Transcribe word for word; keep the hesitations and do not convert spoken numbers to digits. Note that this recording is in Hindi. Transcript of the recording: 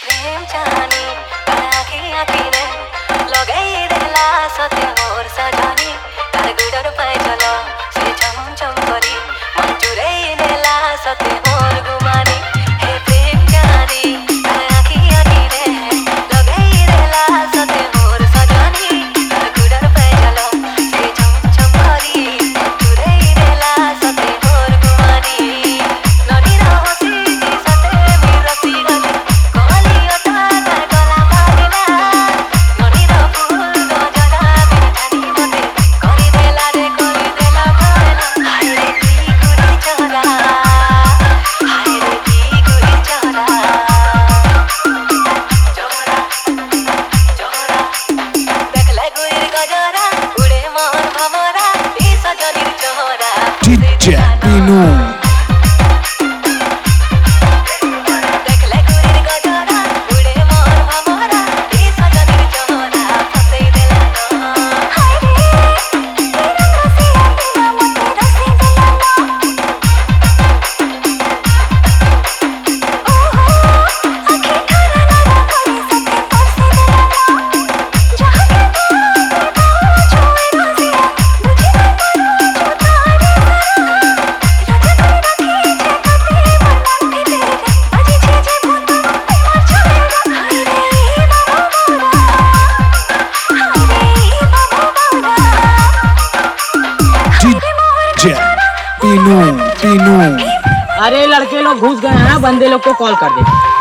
प्रेम चाहनी तार आखी आखी रे लगई देला सते मोर सजनी तार गुडर पाए चलो से चम चम करी मन चुरई देला सते मोर गुमानी हे प्रेम चाहनी तार आखी आखी रे लगई देला सते मोर सजनी तार गुडर पाए चलो से चम चम करी मन चुरई देला सते मोर गुमानी ननी रहसी जी सते मी रसी गली D J Pinu. पीनू पीनू। अरे लड़के लोग घुस गए हैं, बंदे लोग को कॉल कर दे।